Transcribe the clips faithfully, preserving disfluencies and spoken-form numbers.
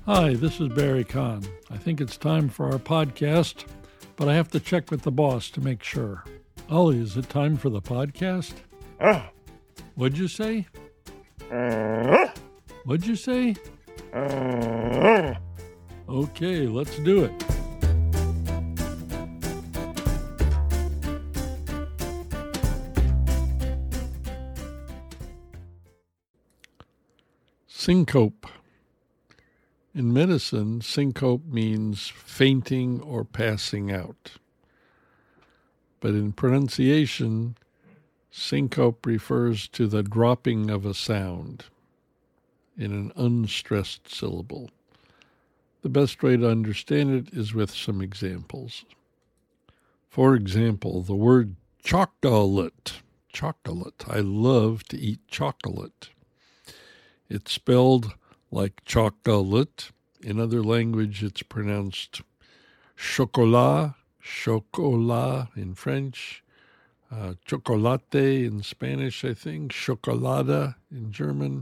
Hi, this is Barry Kahn. I think it's time for our podcast, but I have to check with the boss to make sure. Ollie, is it time for the podcast? Uh, What'd you say? uh, What'd you say? uh. Okay, let's do it. Syncope. In medicine, syncope means fainting or passing out. But in pronunciation, syncope refers to the dropping of a sound in an unstressed syllable. The best way to understand it is with some examples. For example, the word chocolate. Chocolate. I love to eat chocolate. It's spelled like chocolate. In other language, it's pronounced chocolat, chocolat in French, uh, chocolate in Spanish, I think, chocolada in German.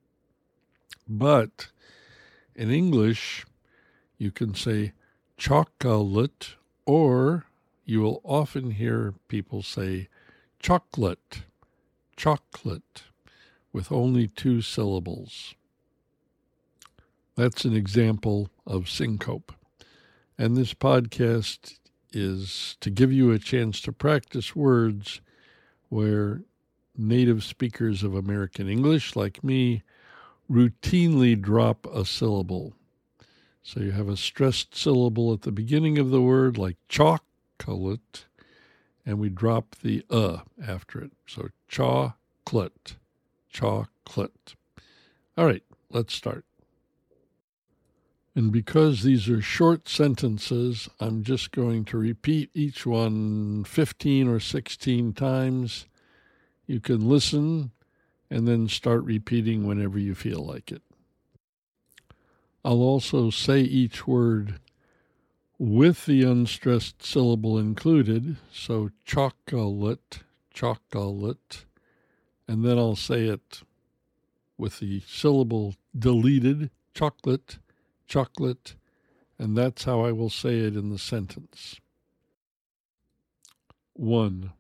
But in English, you can say chocolate, or you will often hear people say chocolate, chocolate, with only two syllables. That's an example of syncope. And this podcast is to give you a chance to practice words where native speakers of American English, like me, routinely drop a syllable. So you have a stressed syllable at the beginning of the word, like chocolate, and we drop the uh after it. So chocolate, chocolate. All right, let's start. And because these are short sentences, I'm just going to repeat each one fifteen or sixteen times. You can listen and then start repeating whenever you feel like it. I'll also say each word with the unstressed syllable included, so chocolate, chocolate, and then I'll say it with the syllable deleted, chocolate, chocolate, and that's how I will say it in the sentence. One,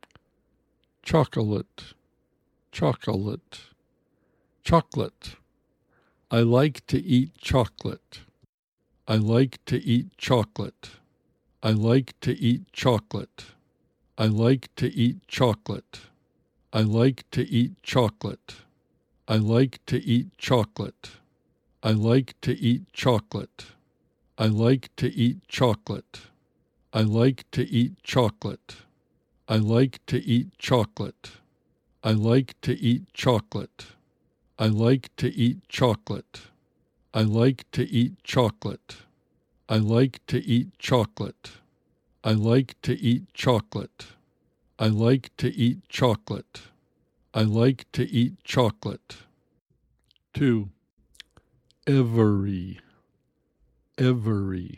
chocolate, chocolate, chocolate. I like to eat chocolate. I like to eat chocolate. I like to eat chocolate. I like to eat chocolate. I like to eat chocolate. I like to eat chocolate. I like to eat chocolate. I like to eat chocolate. I like to eat chocolate. I like to eat chocolate. I like to eat chocolate. I like to eat chocolate. I like to eat chocolate. I like to eat chocolate. I like to eat chocolate. I like to eat chocolate. I like to eat chocolate. Two. Every, every,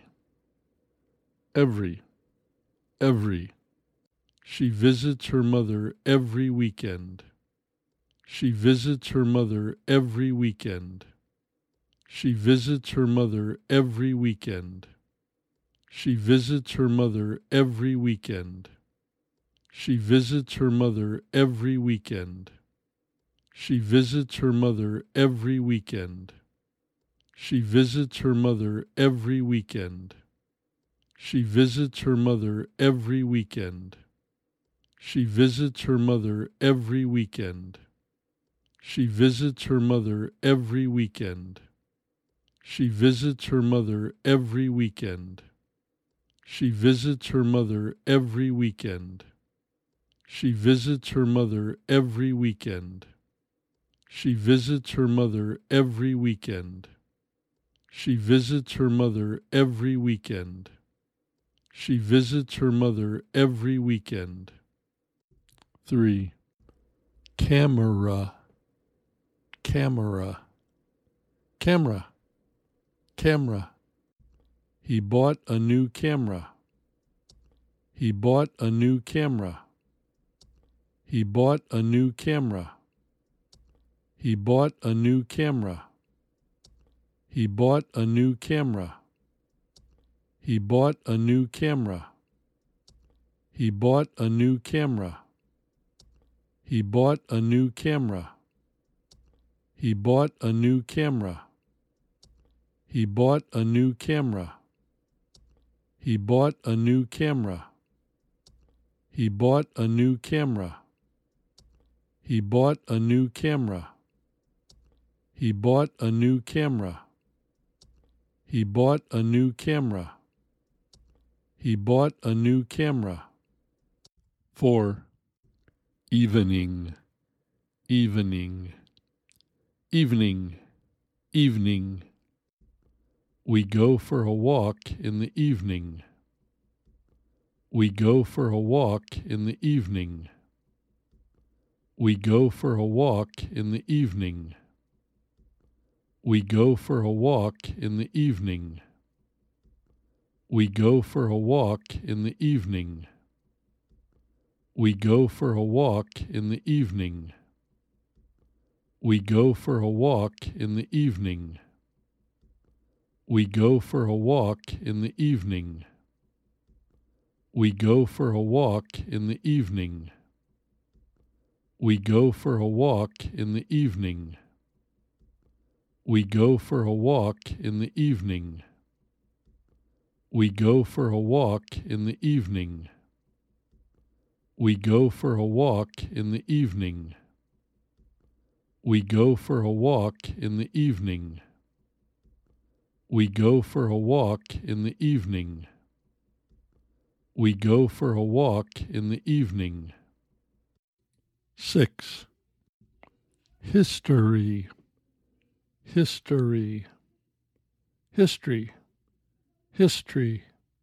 every, every. She visits her mother every weekend. She visits her mother every weekend. She visits her mother every weekend. She visits her mother every weekend. She visits her mother every weekend. She visits her mother every weekend. She visits her mother every weekend. She visits her mother every weekend. She visits her mother every weekend. She visits her mother every weekend. She visits her mother every weekend. She visits her mother every weekend. She visits her mother every weekend. She visits her mother every weekend. She visits her mother every weekend. She visits her mother every weekend. Three. Camera, camera, camera, camera. He bought a new camera. He bought a new camera. He bought a new camera. He bought a new camera. He bought a new camera. He bought a new camera. He bought a new camera. He bought a new camera. He bought a new camera. He bought a new camera. He bought a new camera. He bought a new camera. He bought a new camera. He bought a new camera. He bought a new camera. He bought a new camera. Four. Evening, evening, evening, evening. We go for a walk in the evening. We go for a walk in the evening. We go for a walk in the evening. We go for a walk in the evening. We go for a walk in the evening. We go for a walk in the evening. We go for a walk in the evening. We go for a walk in the evening. We go for a walk in the evening. We go for a walk in the evening. We go for a walk in the evening. We go for a walk in the evening. We go for a walk in the evening. We go for a walk in the evening. We go for a walk in the evening. We go for a walk in the evening. Six. History, history, history, history.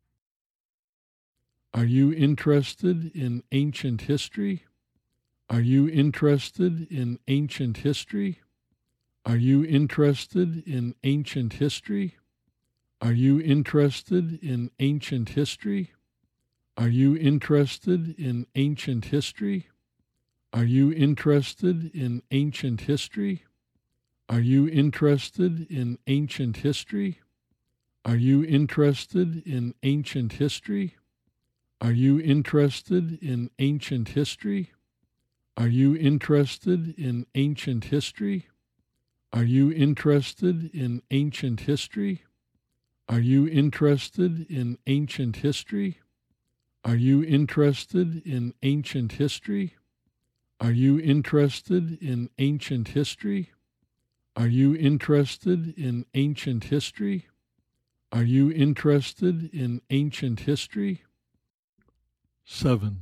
Are you interested in ancient history? Are you interested in ancient history? Are you interested in ancient history? Are you interested in ancient history? Are you interested in ancient history? Are you interested in ancient history? Are you interested in ancient history? Are you interested in ancient history? Are you interested in ancient history? Are you interested in ancient history? Are you interested in ancient history? Are you interested in ancient history? Are you interested in ancient history? Are you interested in ancient history? Are you interested in ancient history? Are you interested in ancient history? Seven.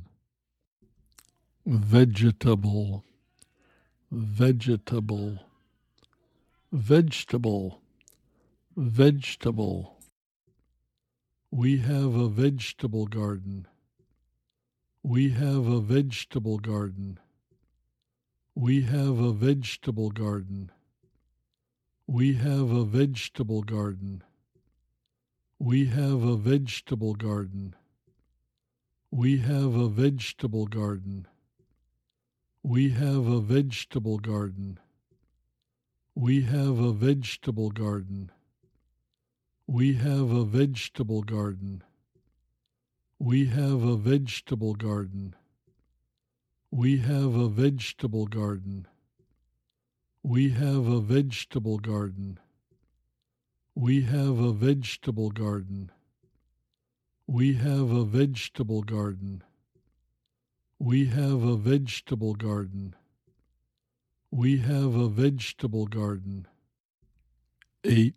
Vegetable, vegetable, vegetable, vegetable. We have a vegetable garden. We have a vegetable garden. We have a vegetable garden. We have a vegetable garden. We have a vegetable garden. We have a vegetable garden. We have a vegetable garden. We have a vegetable garden. We have a vegetable garden. We have a vegetable garden. We have a vegetable garden. We have a vegetable garden. We have a vegetable garden. We have a vegetable garden. We have a vegetable garden. We have a vegetable garden. Eight.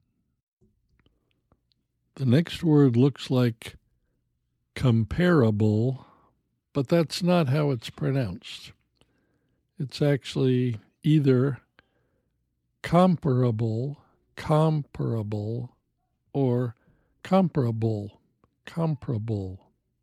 The next word looks like comparable, but that's not how it's pronounced. It's actually either comparable, comparable, or comparable, comparable.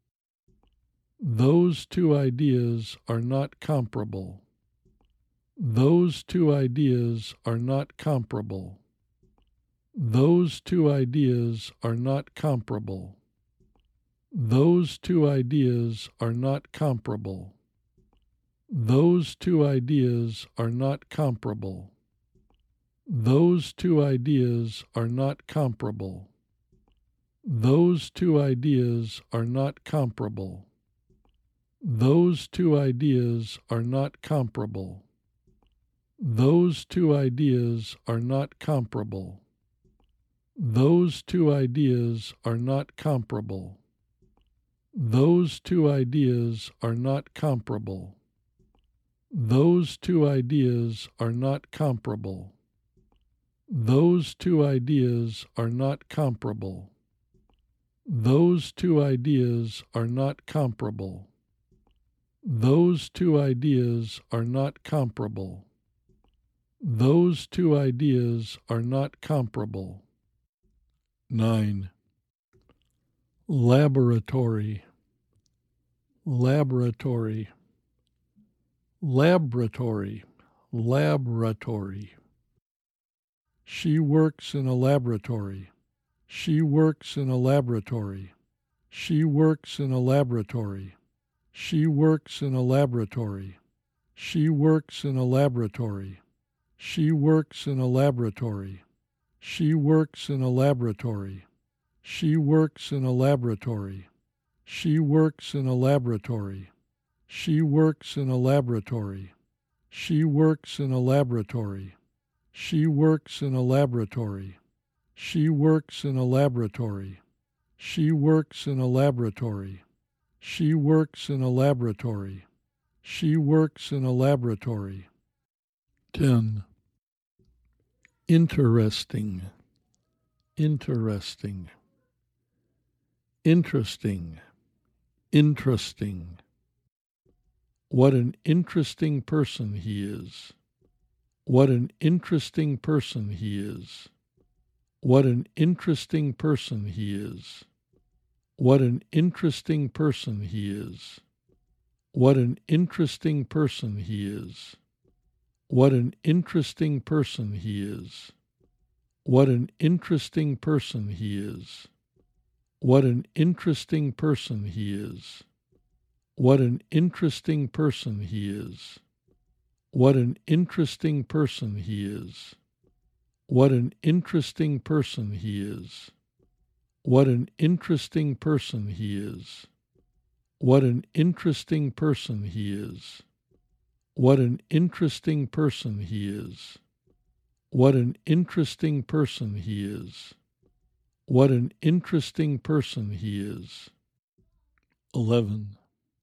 Those two ideas are not comparable. Those two ideas are not comparable. Those two ideas are not comparable. Those two ideas are not comparable. Those two ideas are not comparable. Those two ideas are not comparable. Those two ideas are not comparable. Those two ideas are not comparable. Those two ideas are not comparable. Those two ideas are not comparable. Those two ideas are not comparable. Those two ideas are not comparable. Those two ideas are not comparable. Those two ideas are not comparable. Those two ideas are not comparable. Those two ideas are not comparable. nine. Laboratory, laboratory, laboratory, laboratory. She works in a laboratory. She works in a laboratory. She works in a laboratory. She works in a laboratory. She works in a laboratory. She works in a laboratory. She works in a laboratory. She works in a laboratory. She works in a laboratory. She works in a laboratory. She works in a laboratory. She works in a laboratory. She works in a laboratory. She works in a laboratory. She works in a laboratory. She works in a laboratory. ten. Interesting, interesting, interesting, interesting. What an interesting person he is. What an interesting person he is. What an interesting person he is. What an interesting person he is. What an interesting person he is. What an interesting person he is. What an interesting person he is. What an interesting person he is. What an interesting person he is. What an interesting person he is. What an interesting person he is. What an interesting person he is. What an interesting person he is. What an interesting person he is. What an interesting person he is. What an interesting person he is. eleven.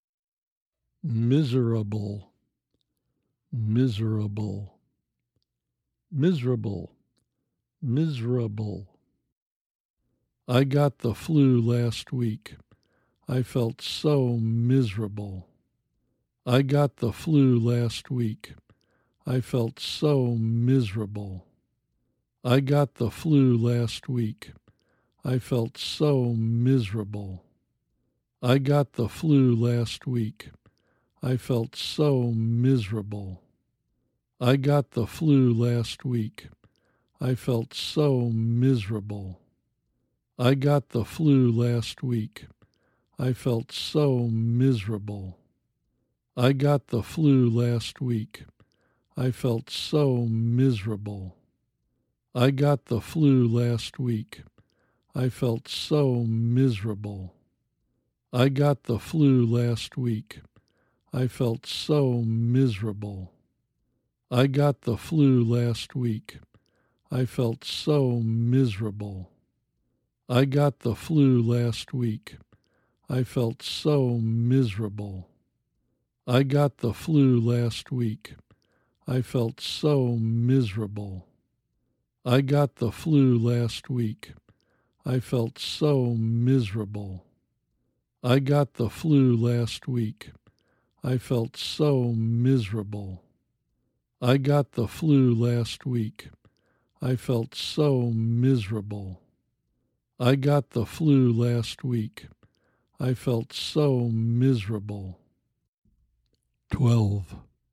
Miserable, miserable, miserable, miserable. I got the flu last week. I felt so miserable. I got the flu last week. I felt so miserable. I got the flu last week. I felt so miserable. I got the flu last week. I felt so miserable. I got the flu last week. I felt so miserable. I got the flu last week. I felt so miserable. I got the flu last week. I felt so miserable. I got the flu last week. I felt so miserable. I got the flu last week. I felt so miserable. I got the flu last week. I felt so miserable. I got the flu last week. I felt so miserable. I got the flu last week. I felt so miserable. I got the flu last week. I felt so miserable. I got the flu last week. I felt so miserable. I got the flu last week. I felt so miserable. I got the flu last week. I felt so miserable. twelve.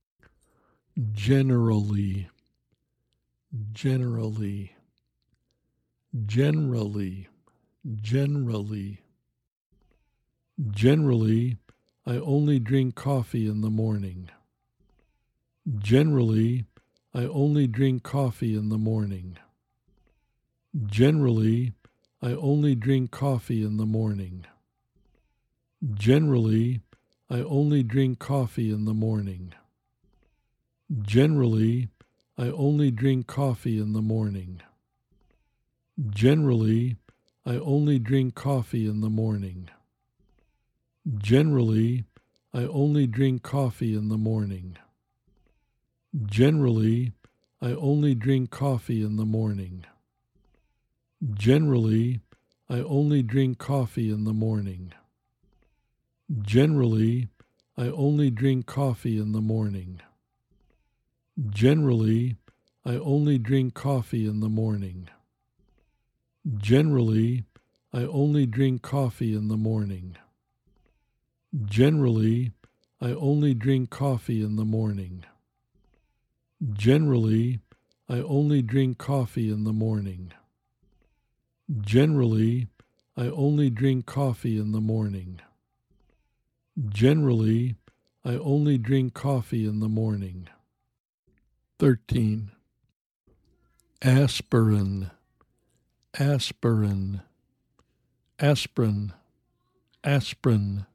Generally, generally, generally, generally. Generally, I only drink coffee in the morning. Generally, I only drink coffee in the morning. Generally, I only drink coffee in the morning. Generally, I only drink coffee in the morning. Generally, I only drink coffee in the morning. Generally, I only drink coffee in the morning. Generally, I only drink coffee in the morning. Generally, I only drink coffee in the morning. Generally, I only drink coffee in the morning. Generally, I only drink coffee in the morning. Generally, I only drink coffee in the morning. Generally, I only drink coffee in the morning. Generally, I only drink coffee in the morning. Generally, I only drink coffee in the morning. Generally, I only drink coffee in the morning. Generally, I only drink coffee in the morning. thirteen. Aspirin, aspirin, aspirin, aspirin.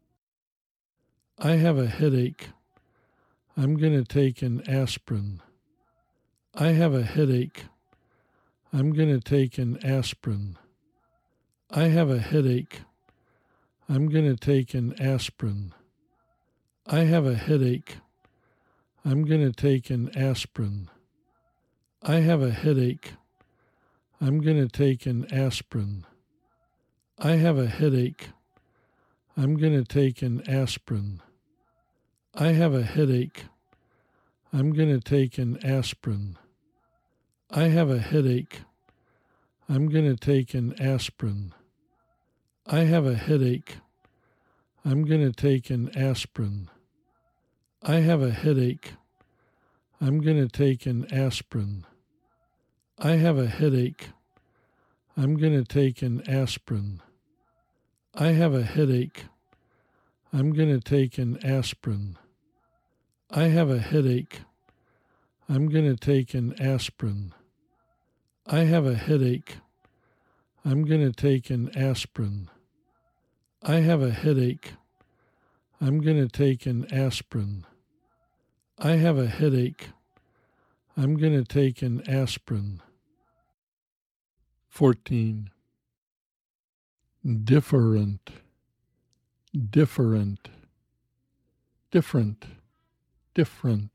I have a headache. I'm going to take an aspirin. I have a headache. I'm going to take an aspirin. I have a headache. I'm going to take an aspirin. I have a headache. I'm going to take an aspirin. I have a headache. I'm going to take an aspirin. I have a headache. I'm going to take an aspirin. I have a headache. I'm going to take an aspirin. I have a headache. I'm going to take an aspirin. I have a headache. I'm going to take an aspirin. I have a headache. I'm going to take an aspirin. I have a headache. I'm going to take an aspirin. I have a headache. I'm going to take an aspirin. I have a headache. I'm going to take an aspirin. I have a headache. I'm going to take an aspirin. I have a headache. I'm going to take an aspirin. I have a headache. I'm going to take an aspirin. fourteen. Different, different, different, different.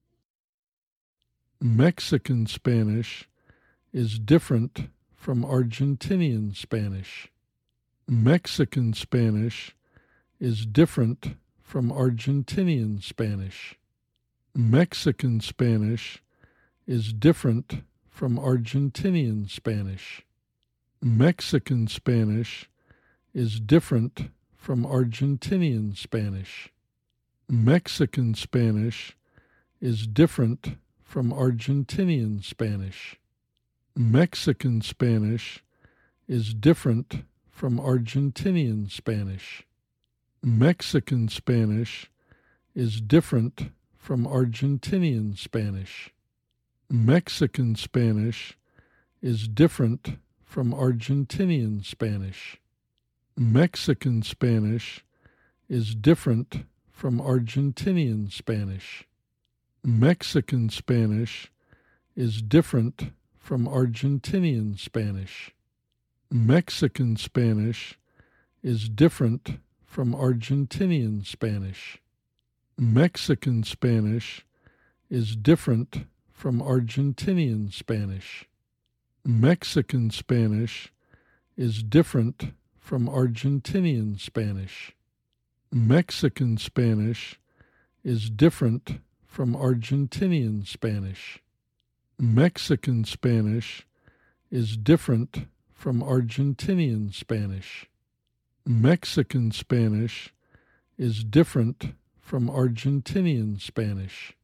Mexican Spanish is different from Argentinian Spanish. Mexican Spanish is different from Argentinian Spanish. Mexican Spanish is different from Argentinian Spanish. Mexican Spanish is different from Argentinian Spanish. Mexican Spanish is different from Argentinian Spanish. Mexican Spanish is different from Argentinian Spanish. Mexican Spanish is different from Argentinian Spanish. Mexican Spanish is different from Argentinian Spanish. Mexican Spanish is different from Argentinian Spanish. Mexican Spanish is different from Argentinian Spanish. Mexican Spanish is different from Argentinian Spanish. Mexican Spanish is different from Argentinian Spanish. Mexican Spanish is different from Argentinian Spanish. Mexican Spanish is different from Argentinian Spanish. Mexican Spanish is different from Argentinian Spanish. Mexican Spanish is different from Argentinian Spanish.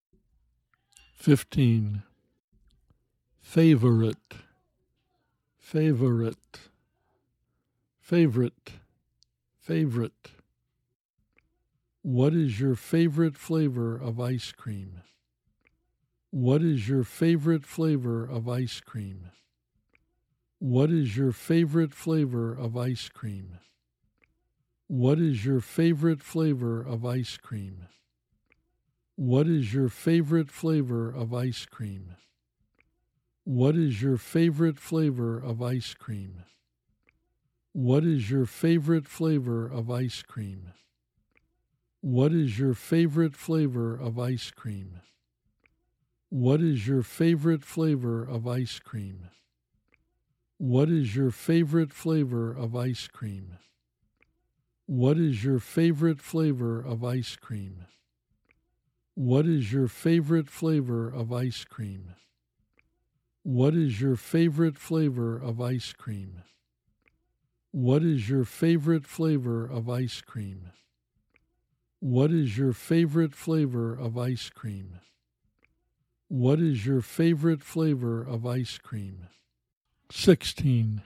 fifteen. Favorite, favorite, favorite, favorite. What is your favorite flavor of ice cream? What is your favorite flavor of ice cream? What is your favorite flavor of ice cream? What is your favorite flavor of ice cream? What is your favorite flavor of ice cream? What is your favorite flavor of ice cream? What is your favorite flavor of ice cream? What is your favorite flavor of ice cream? What is your favorite flavor of ice cream? What is your favorite flavor of ice cream? What is your favorite flavor of ice cream? What is your favorite flavor of ice cream? What is your favorite flavor of ice cream? What is your favorite flavor of ice cream? What is your favorite flavor of ice cream? What is your favorite flavor of ice cream? sixteen.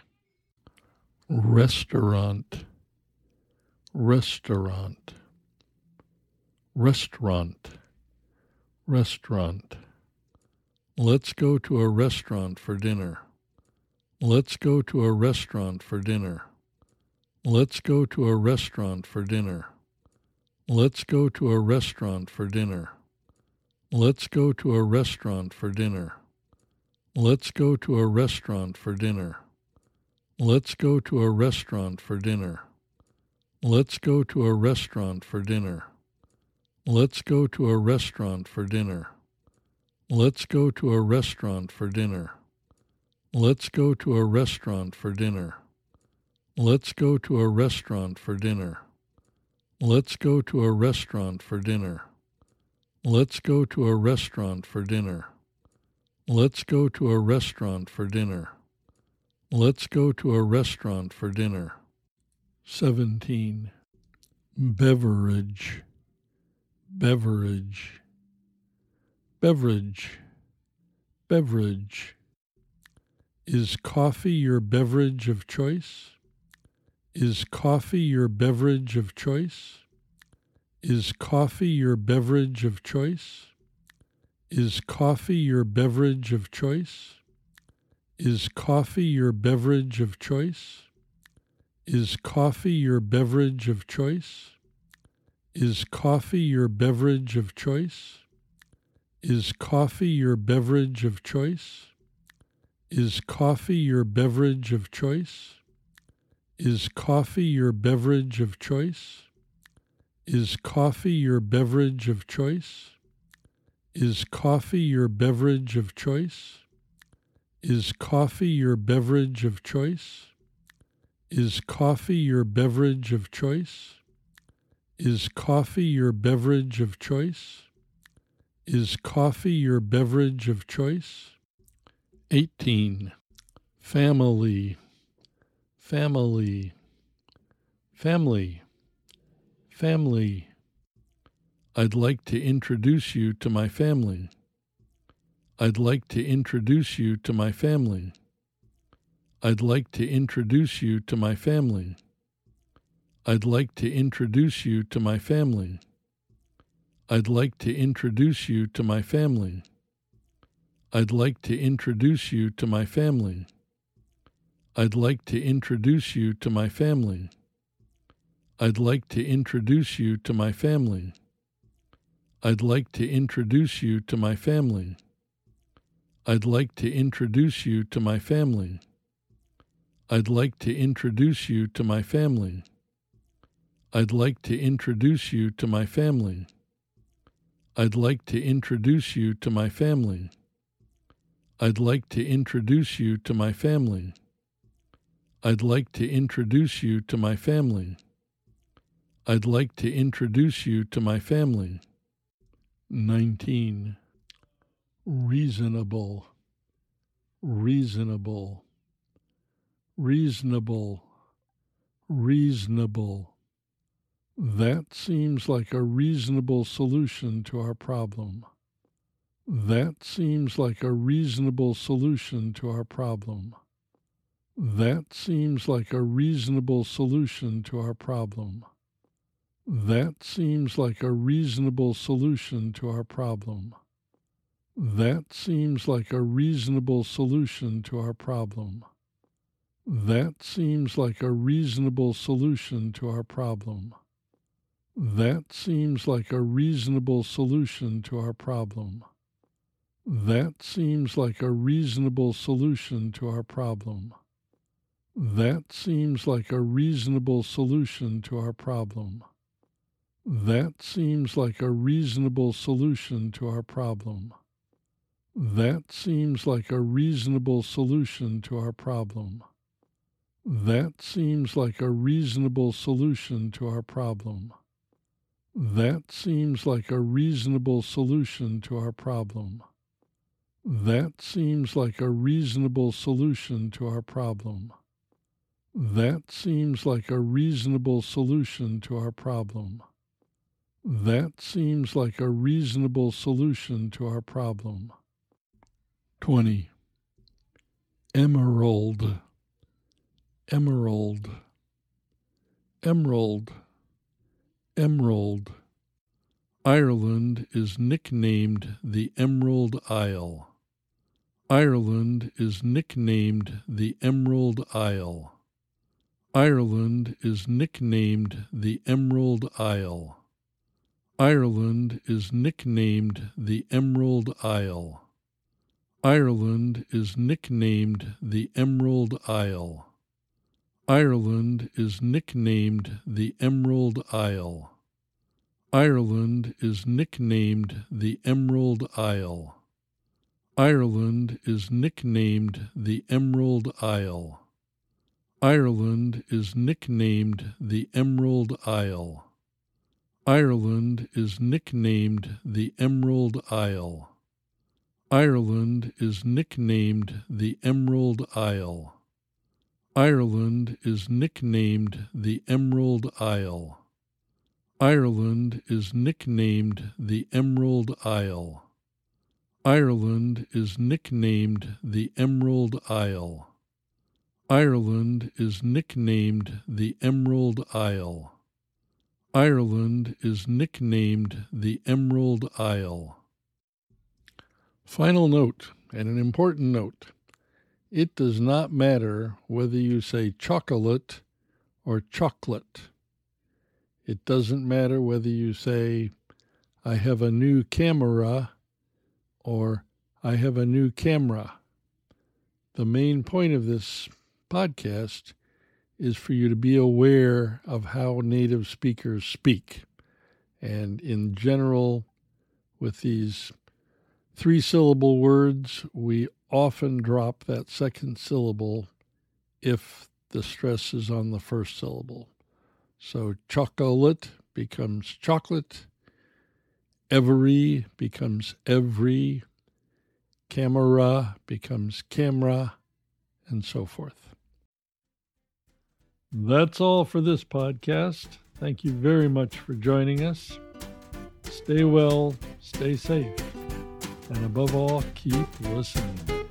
Restaurant, restaurant, restaurant, restaurant. Let's go to a restaurant for dinner. Let's go to a restaurant for dinner. Let's go to a restaurant for dinner. Let's go to a restaurant for dinner. Let's go to a restaurant for dinner. Let's go to a restaurant for dinner. Let's go to a restaurant for dinner. Let's go to a restaurant for dinner. Let's go to a restaurant for dinner. Let's go to a restaurant for dinner. Let's go to a restaurant for dinner. Let's go to a restaurant for dinner. Let's go to a restaurant for dinner. Let's go to a restaurant for dinner. Let's go to a restaurant for dinner. Let's go to a restaurant for dinner. seventeen. Beverage, beverage, beverage, beverage. Is coffee your beverage of choice? Is coffee your beverage of choice? Is coffee your beverage of choice? Is coffee your beverage of choice? Is coffee your beverage of choice? Is coffee your beverage of choice? Is coffee your beverage of choice? Is coffee your beverage of choice? Is coffee your beverage of choice? Is coffee your beverage of choice? Is coffee your beverage of choice? Is coffee your beverage of choice? Is coffee your beverage of choice? Is coffee your beverage of choice? Is coffee your beverage of choice? Is coffee your beverage of choice? eighteen. Family, family, family, family. I'd like to introduce you to my family. I'd like to introduce you to my family. I'd like to introduce you to my family. I'd like to introduce you to my family. I'd like to introduce you to my family. I'd like to introduce you to my family. I'd like to introduce you to my family. I'd like to introduce you to my family. I'd like to introduce you to my family. I'd like to introduce you to my family. I'd like to introduce you to my family. I'd like to introduce you to my family. I'd like to introduce you to my family. I'd like to introduce you to my family. I'd like to introduce you to my family. I'd like to introduce you to my family. nineteen. Reasonable, reasonable, reasonable, reasonable. That seems like a reasonable solution to our problem. That seems like a reasonable solution to our problem. That seems like a reasonable solution to our problem. That seems like a reasonable solution to our problem. That seems like a reasonable solution to our problem. That seems like a reasonable solution to our problem. That seems like a reasonable solution to our problem. That seems like a reasonable solution to our problem. That seems like a reasonable solution to our problem. That seems like a reasonable solution to our problem. That seems like a reasonable solution to our problem. That seems like a reasonable solution to our problem. That seems like a reasonable solution to our problem. That seems like a reasonable solution to our problem. That seems like a reasonable solution to our problem. That seems like a reasonable solution to our problem. twenty. Emerald. Emerald. Emerald. Emerald. Ireland is nicknamed the Emerald Isle. Ireland is nicknamed the Emerald Isle. Ireland is nicknamed the Emerald Isle. Ireland is nicknamed the Emerald Isle. Ireland is nicknamed the Emerald Isle. Ireland is nicknamed the Emerald Isle. Ireland is nicknamed the Emerald Isle. Ireland is nicknamed the Emerald Isle. Ireland is nicknamed the Emerald Isle. Ireland is nicknamed the Emerald Isle. Ireland is nicknamed the Emerald Isle. Ireland is nicknamed the Emerald Isle. Ireland is nicknamed the Emerald Isle. Ireland is nicknamed the Emerald Isle. Ireland is nicknamed the Emerald Isle. Ireland is nicknamed the Emerald Isle. Final note, and an important note. It does not matter whether you say chocolate or chocolate. It doesn't matter whether you say, I have a new camera, or I have a new camera. The main point of this podcast is for you to be aware of how native speakers speak. And in general, with these three-syllable words, we often drop that second syllable if the stress is on the first syllable. So chocolate becomes chocolate, every becomes every, camera becomes camera, and so forth. That's all for this podcast. Thank you very much for joining us. Stay well, stay safe, and above all, keep listening.